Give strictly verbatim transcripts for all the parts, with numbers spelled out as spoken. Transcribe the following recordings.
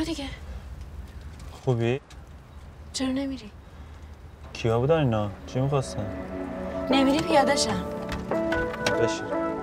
دیگه. خوبی؟ چرا نمیری؟ کیا بودن اینا؟ چی میخواستن؟ نمیری پیاده شم. بشین.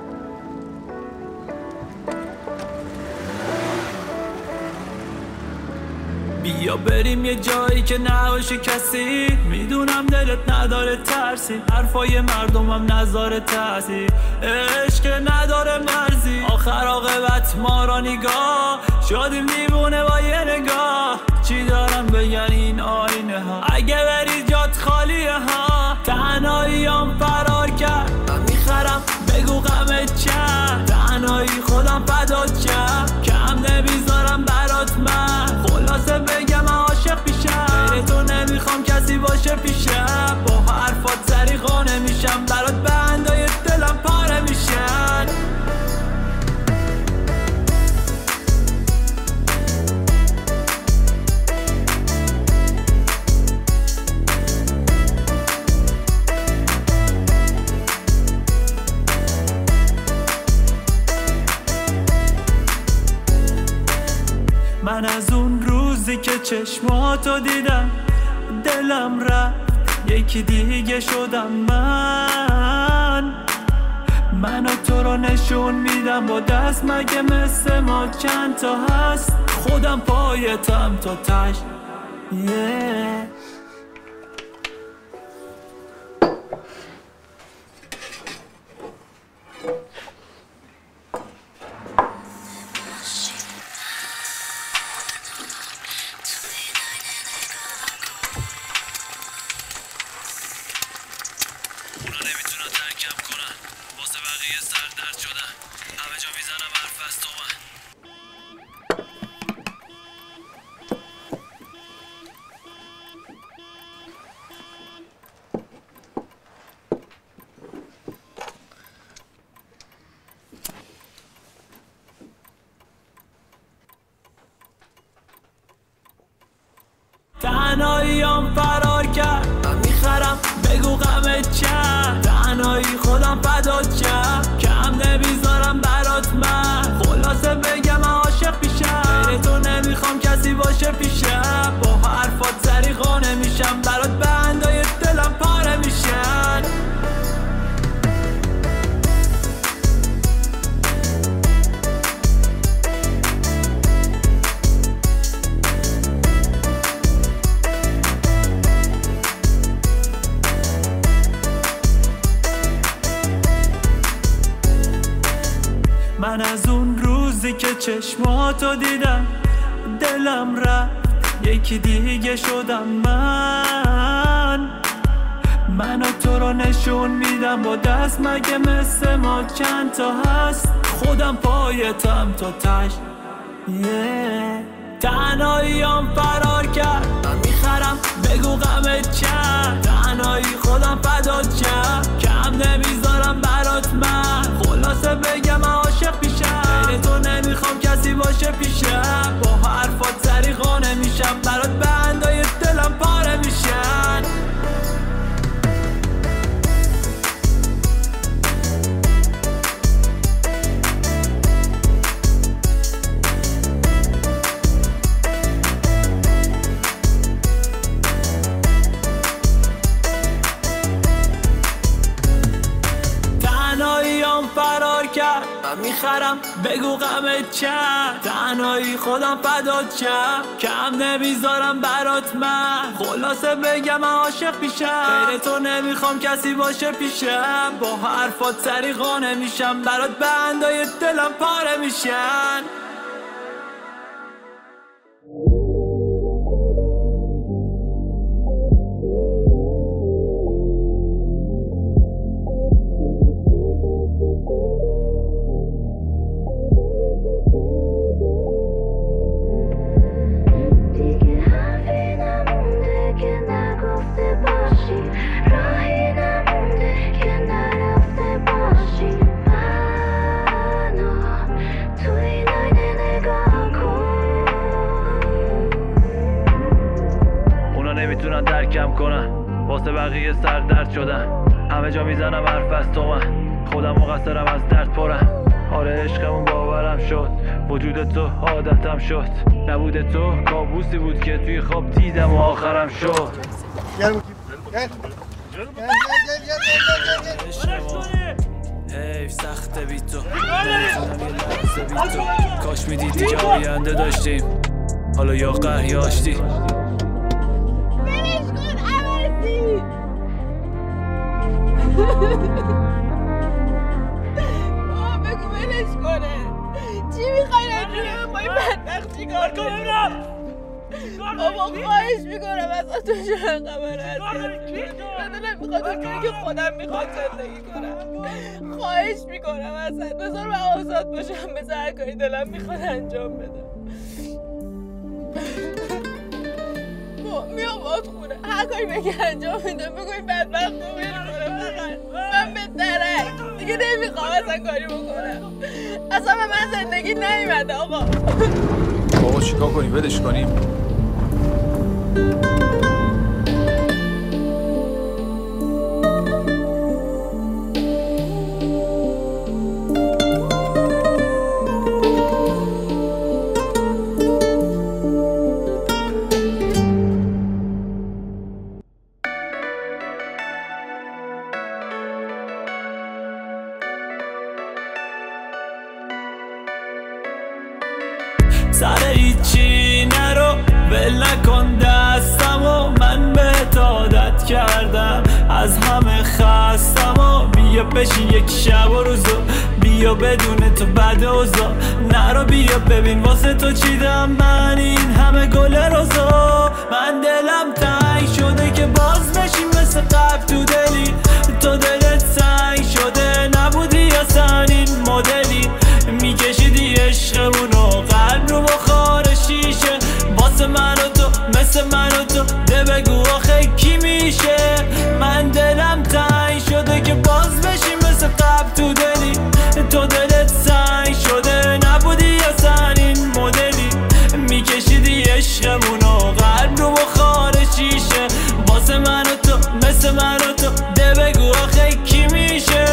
بیا بریم یه جایی که نباشه کسی، میدونم دلت نداره ترسی، حرفای مردمم نذاره تاثیر، عشق نداره مرزی، آخر عاقبت ما را نگاه شدیم دیوونه با یه نگاه. چی دارم بگن این آینه ها؟ اگه بری جات خالیه ها. تنهاییام فرار کرد من میخرم بگو غمت چند، تنهایی خودم فدات کرد کم نمیذارم برات من، خلاصه بگم عاشق پیشم، غیر تو نمیخوام کسی باشه پیشم، با حرفات سری خانه میشم، برات بندای دلم پاره میشن. من از اون روزی که چشماتو دیدم دلم رفت یکی دیگه شدم من، من و تو رو نشون میدم با دست، مگه مثل ما چند تا هست، خودم پایتم تا تش yeah. تنهاییام فرار کرد من میخرم بگو غمت چند، تنهایی خودم فدات کرد کم نمیذارم برات من، خلاصه بگم عاشق پیشم، غیر تو نمیخوام کسی باشه پیشم، با حرفات سری خانه میشم، برات بندای دلم پاره میشن. من از اون روزی که چشماتو دیدم دلم رفت یکی دیگه شدم من، من و تو رو نشون میدم با دست، مگه مثل ما چند تا هست، خودم پایتم تا تش yeah. تنهاییام فرار کرد من میخرم بگو غمت چند، تنهایی خودم فدات کرد کم نمیذارم برات من، خلاصه بگم عاشق پیشم، غیر تو نمیخوام کسی باشه پیشم، با حرفات سری خانه میشم، برات بندای دلم پاره میشن. فرار کرد من میخرم بگو غمت چند، تنهایی خودم فدات کرد کم نمیذارم برات من، خلاصه بگم عاشق پیشم، غیر تو نمیخوام کسی باشه پیشم، با حرفات سری خانه میشم، برات بندای دلم پاره میشن. نمیتونن درکم کنن واسه بقیه سردرد شدن، همه جا میزنم حرف از تو، من خودم مقصرم از درد پرم، آره عشقمون باورم شد، وجود تو عادتم شد، نبود تو کابوسی بود که توی خواب دیدم و آخرم شد. گل گل گل گل گل گل حیف سخته بی تو، نمیتونم یه لحظه بی تو. کاش میدیدی که آینده داشتیم، حالا یا قهر یا آشتی. ولش کن عوضی. بابا بگو ولش کنه. چی میخوای راجعه با این بدبخت چیکار کنم؟ بابا خواهش میکنم از تو چرا خبر هستی؟ من دلم میخواد اونجوری که خودم میخواد زندگی کنم. خواهش میکنم ازت بذار من آزاد باشم، بذار هر کاری دلم میخواد انجام بدم. میام باد خونه هر کاری بگی انجام میدم. بگو این بدبخت رو بیل کنم فقط. من به درک دیگه نمیخوام اصلا کاری بکنم. اصلا به من زندگی نیومده آقا. بابا چیکار کنیم؟ ولش کنیم؟ سر هیچی نرو ول نکن دستم و من بهت عادت کردم، از همه خستم و بیا بشین یک شب و روزو، بیا بدون تو بد اوضاع، نرو بیا ببین واسه تو چیدم من این همه گل روزو. من دلم تنگ شده که باز بشیم مثل قبل تو دلی، تو دلت سنگ شده نبودی اصلا این مدلی، میکشیدی عشقمونو قلب رو بخار شیشه، واسه من و تو مثل من و تو ده بگو آخه کی میشه. من دلم تنگ شده که باز بشیم مثل قبل تو دلی، تو دلت سنگ شده نبودی اصلا این مدلی، میکشیدی عشقمونو قلب رو بخار شیشه، واسه من و تو مثل من و تو ده بگو آخه کی میشه.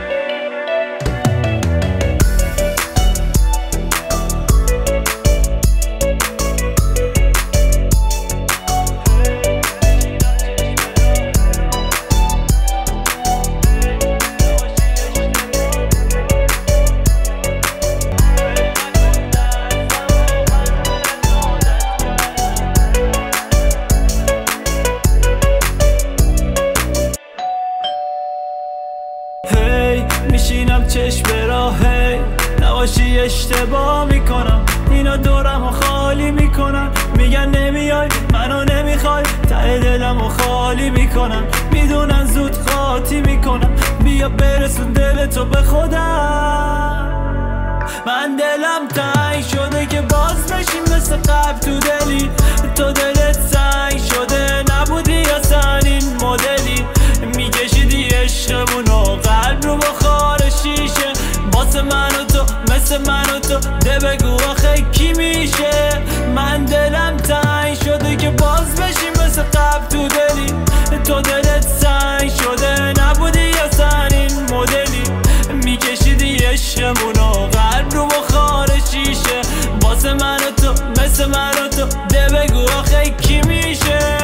میشینم چشم به راه نباشی اشتباه میکنم، اینا دورم و خالی میکنن، میگن نمیای منو نمیخوای، ته دلم و خالی میکنن، میدونن زود قاطی میکنم، بیا برسون دل تو به خودم. من دلم تنگ شده که باز بشیم مثل قبل تو دلی، تو دلت سنگ شده نبودی اصلا این مدلی، میکشیدی عشقمونو قلب رو بخار شیشه، واسه من و تو مثل من و تو ده بگو آخه کی میشه. من دلم تنگ شده که باز بشیم مثل قبل تو دلی، تو دلت سنگ شده نبودی اصلا این مدلی، میکشیدی عشقمونو قلب رو بخار شیشه، واسه من و تو مثل من و تو ده بگو آخه کی میشه.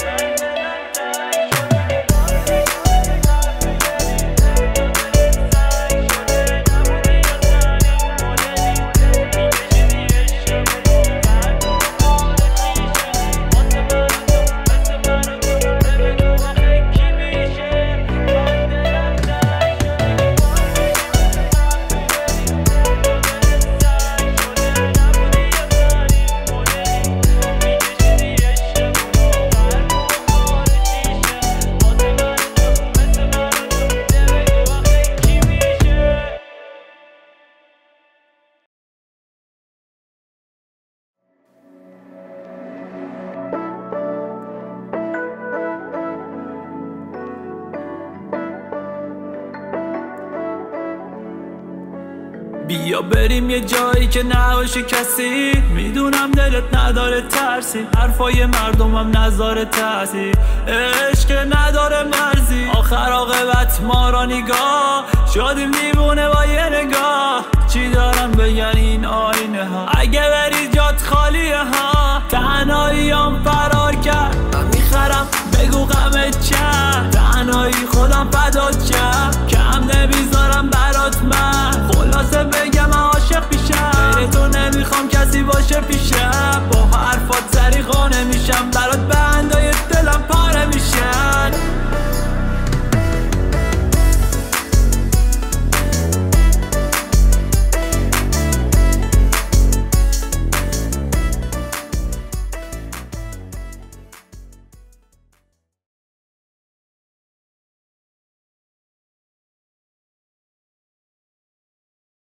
بیا بریم یه جایی که نباشه کسی، میدونم دلت نداره ترسی، حرفای مردمم نذاره تاثیر، عشق نداره مرزی، آخر عاقبت ما را نگاه شدیم دیوونه با یه نگاه، چی دارن بگن این آینه ها. اگه بری جات خالیه ها، تنهاییام فرار کرد. من میخرم بگو غمت چند، تنهایی خودم فدا